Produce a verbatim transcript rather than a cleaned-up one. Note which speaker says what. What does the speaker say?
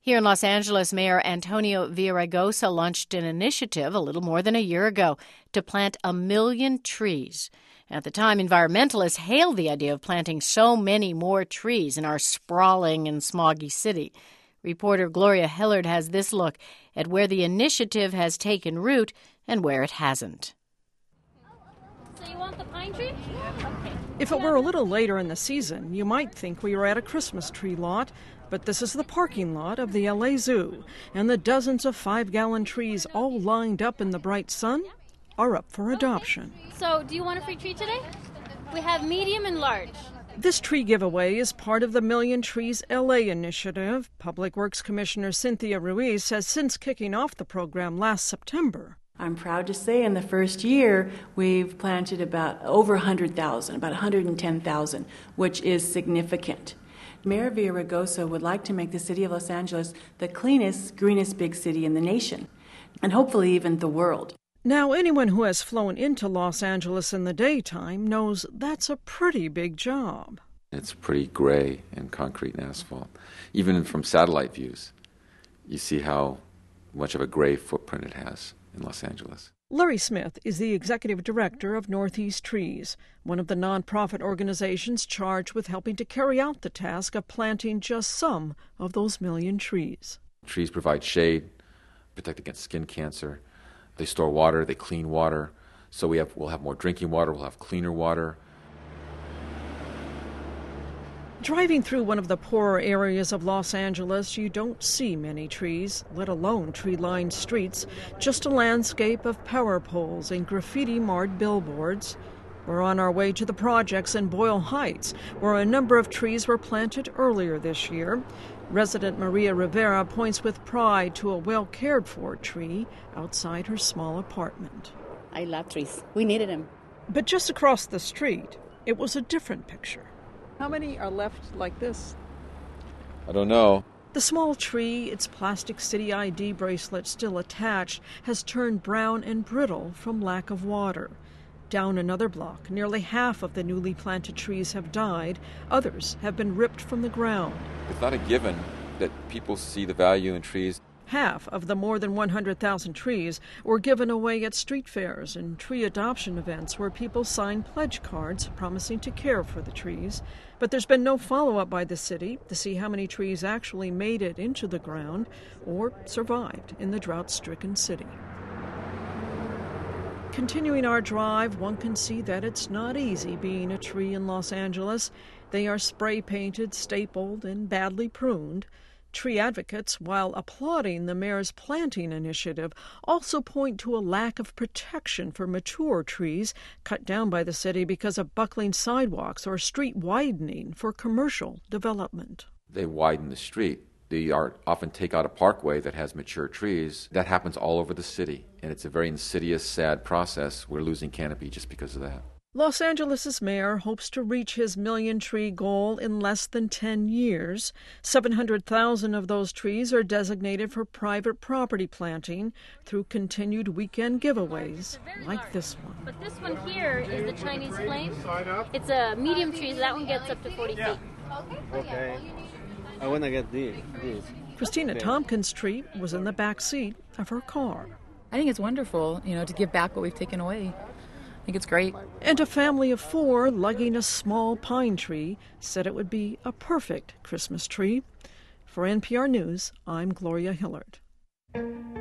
Speaker 1: Here in Los Angeles, Mayor Antonio Villaraigosa launched an initiative a little more than a year ago to plant a million trees. At the time, environmentalists hailed the idea of planting so many more trees in our sprawling and smoggy city. Reporter Gloria Hillard has this look at where the initiative has taken root and where it hasn't.
Speaker 2: So you want the pine tree? Okay.
Speaker 3: If it were a little later in the season, you might think we were at a Christmas tree lot, but this is the parking lot of the L A Zoo, and the dozens of five-gallon trees all lined up in the bright sun are up for adoption.
Speaker 2: So do you want a free tree today? We have medium and large.
Speaker 3: This tree giveaway is part of the Million Trees L A initiative. Public Works Commissioner Cynthia Ruiz says since kicking off the program last September,
Speaker 4: I'm proud to say in the first year, we've planted about over one hundred thousand, about one hundred ten thousand, which is significant. Mayor Villaraigosa would like to make the city of Los Angeles the cleanest, greenest big city in the nation, and hopefully even the world.
Speaker 3: Now, anyone who has flown into Los Angeles in the daytime knows that's a pretty big job.
Speaker 5: It's pretty gray and concrete and asphalt. Even from satellite views, you see how much of a gray footprint it has in Los Angeles.
Speaker 3: Larry Smith is the executive director of Northeast Trees, one of the nonprofit organizations charged with helping to carry out the task of planting just some of those million trees.
Speaker 5: Trees provide shade, protect against skin cancer. They store water, they clean water. So we have, we'll have more drinking water, we'll have cleaner water.
Speaker 3: Driving through one of the poorer areas of Los Angeles, you don't see many trees, let alone tree-lined streets, just a landscape of power poles and graffiti-marred billboards. We're on our way to the projects in Boyle Heights, where a number of trees were planted earlier this year. Resident Maria Rivera points with pride to a well-cared-for tree outside her small apartment.
Speaker 6: I love trees. We needed them.
Speaker 3: But just across the street, it was a different picture. How many are left like this?
Speaker 5: I don't know.
Speaker 3: The small tree, its plastic city I D bracelet still attached, has turned brown and brittle from lack of water. Down another block, nearly half of the newly planted trees have died. Others have been ripped from the ground.
Speaker 5: It's not a given that people see the value in trees.
Speaker 3: Half of the more than one hundred thousand trees were given away at street fairs and tree adoption events where people signed pledge cards promising to care for the trees. But there's been no follow-up by the city to see how many trees actually made it into the ground or survived in the drought-stricken city. Continuing our drive, one can see that it's not easy being a tree in Los Angeles. They are spray-painted, stapled, and badly pruned. Tree advocates, while applauding the mayor's planting initiative, also point to a lack of protection for mature trees cut down by the city because of buckling sidewalks or street widening for commercial development.
Speaker 5: They widen the street. They are, often take out a parkway that has mature trees. That happens all over the city, and it's a very insidious, sad process. We're losing canopy just because of that.
Speaker 3: Los Angeles' mayor hopes to reach his million-tree goal in less than ten years. seven hundred thousand of those trees are designated for private property planting through continued weekend giveaways like this one.
Speaker 2: But this one here is the Chinese flame. It's a medium tree, so that one gets up to forty feet.
Speaker 7: Okay. I want to get these.
Speaker 3: Christina Tompkins' tree was in the back seat of her car.
Speaker 8: I think it's wonderful, you know, to give back what we've taken away. I think it's great.
Speaker 3: And a family of four lugging a small pine tree said it would be a perfect Christmas tree. For N P R News, I'm Gloria Hillard.